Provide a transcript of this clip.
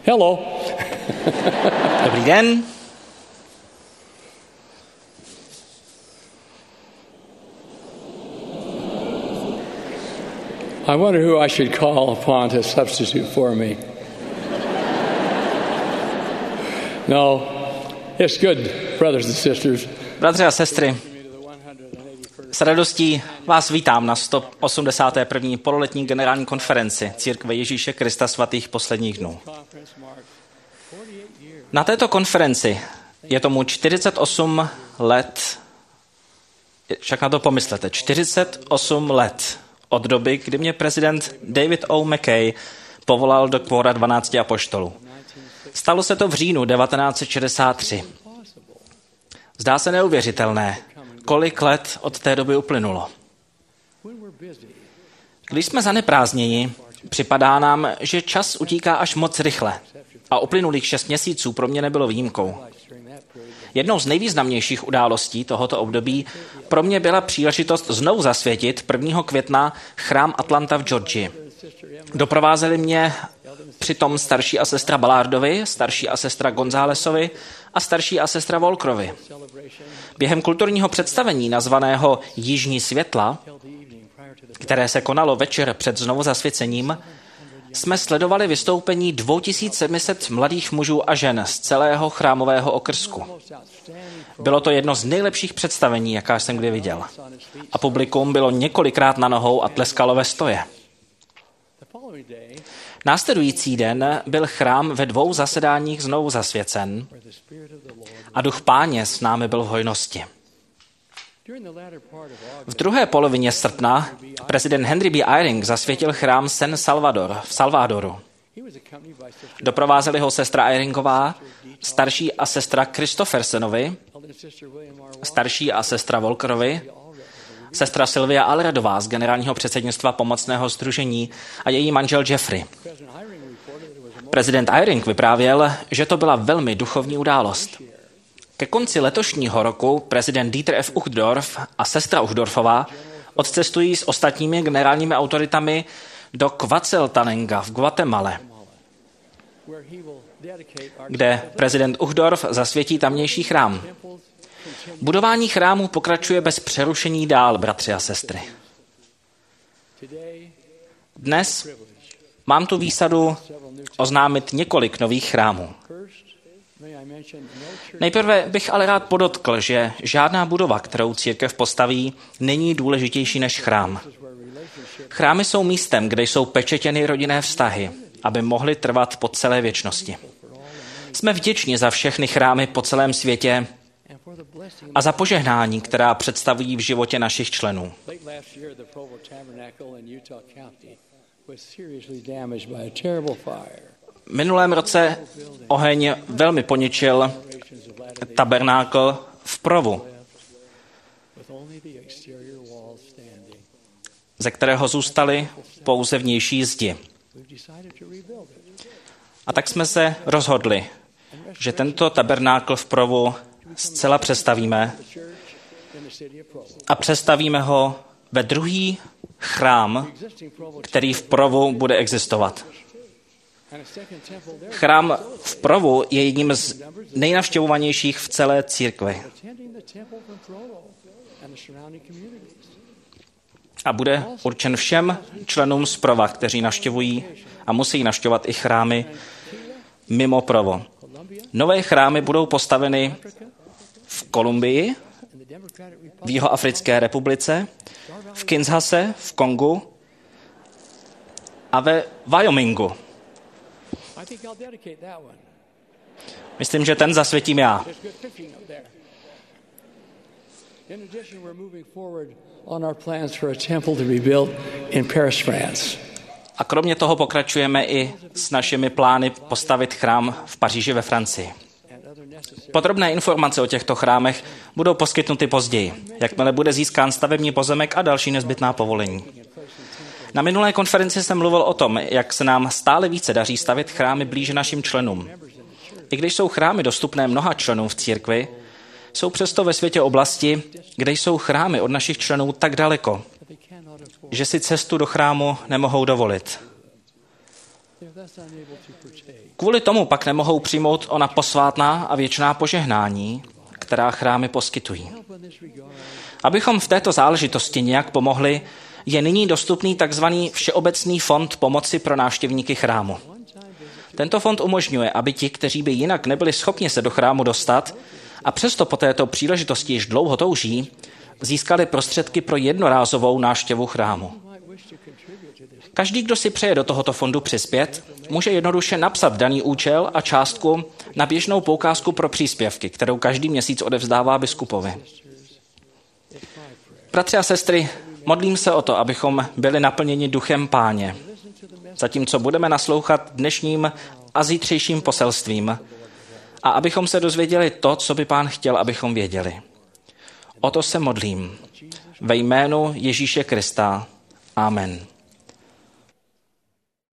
Hello. Dobrý den. I wonder who I should call upon to substitute for me. No, it's good, brothers and sisters. Bratři a sestry, s radostí vás vítám na 181. pololetní generální konferenci Církve Ježíše Krista svatých posledních dnů. Na této konferenci je tomu 48 let, však na to pomyslete, 48 let od doby, kdy mě prezident David O. McKay povolal do kvora 12 apoštolů. Stalo se to v říjnu 1963. Zdá se neuvěřitelné, kolik let od té doby uplynulo. Když jsme zaneprázdněni, připadá nám, že čas utíká až moc rychle. A uplynulých 6 měsíců pro mě nebylo výjimkou. Jednou z nejvýznamnějších událostí tohoto období pro mě byla příležitost znovu zasvětit 1. května chrám Atlanta v Georgii. Doprovázeli mě přitom starší a sestra Ballardovi, starší a sestra Gonzálesovi a starší a sestra Volkrovi. Během kulturního představení nazvaného Jižní světla, které se konalo večer před znovu zasvěcením, jsme sledovali vystoupení 2700 mladých mužů a žen z celého chrámového okrsku. Bylo to jedno z nejlepších představení, jaká jsem kdy viděl. A publikum bylo několikrát na nohou a tleskalo ve stoje. Následující den byl chrám ve 2 zasedáních znovu zasvěcen a duch Páně s námi byl v hojnosti. V druhé polovině srpna prezident Henry B. Eyring zasvětil chrám San Salvador v Salvadoru. Doprovázeli ho sestra Eyringová, starší a sestra Christophersenovi, starší a sestra Volkerovi, sestra Sylvia Alredová z generálního předsednictva pomocného sdružení a její manžel Jeffrey. Prezident Eyring vyprávěl, že to byla velmi duchovní událost. Ke konci letošního roku prezident Dieter F. Uchtdorf a sestra Uchtdorfová odcestují s ostatními generálními autoritami do Quetzaltenango v Guatemale, kde prezident Uchtdorf zasvětí tamnější chrám. Budování chrámu pokračuje bez přerušení dál, bratři a sestry. Dnes mám tu výsadu oznámit několik nových chrámů. Nejprve bych ale rád podotkl, že žádná budova, kterou církev postaví, není důležitější než chrám. Chrámy jsou místem, kde jsou pečetěny rodinné vztahy, aby mohly trvat po celé věčnosti. Jsme vděční za všechny chrámy po celém světě a za požehnání, která představují v životě našich členů. V minulém roce oheň velmi poničil tabernákl v Provu, ze kterého zůstaly pouze vnější zdi. A tak jsme se rozhodli, že tento tabernákl v Provu zcela přestavíme a přestavíme ho ve druhý chrám, který v Provu bude existovat. Chrám v Provu je jedním z nejnavštěvovanějších v celé církvi. A bude určen všem členům z Prova, kteří navštěvují a musí navštěvovat i chrámy mimo Provo. Nové chrámy budou postaveny v Kolumbii, v Jihoafrické republice, v Kinshase, v Kongu a ve Wyomingu. Myslím, že ten zasvětím já. A kromě toho pokračujeme i s našimi plány postavit chrám v Paříži ve Francii. Podrobné informace o těchto chrámech budou poskytnuty později, jakmile bude získán stavební pozemek a další nezbytná povolení. Na minulé konferenci jsem mluvil o tom, jak se nám stále více daří stavět chrámy blíže našim členům. I když jsou chrámy dostupné mnoha členům v církvi, jsou přesto ve světě oblasti, kde jsou chrámy od našich členů tak daleko, že si cestu do chrámu nemohou dovolit. Kvůli tomu pak nemohou přijmout ona posvátná a věčná požehnání, která chrámy poskytují. Abychom v této záležitosti nějak pomohli, je nyní dostupný takzvaný Všeobecný fond pomoci pro návštěvníky chrámu. Tento fond umožňuje, aby ti, kteří by jinak nebyli schopni se do chrámu dostat a přesto po této příležitosti již dlouho touží, získali prostředky pro jednorázovou návštěvu chrámu. Každý, kdo si přeje do tohoto fondu přispět, může jednoduše napsat daný účel a částku na běžnou poukázku pro příspěvky, kterou každý měsíc odevzdává biskupovi. Bratři a sestry, modlím se o to, abychom byli naplněni duchem Páně, zatímco budeme naslouchat dnešním a zítřejším poselstvím a abychom se dozvěděli to, co by Pán chtěl, abychom věděli. O to se modlím. Ve jménu Ježíše Krista. Amen.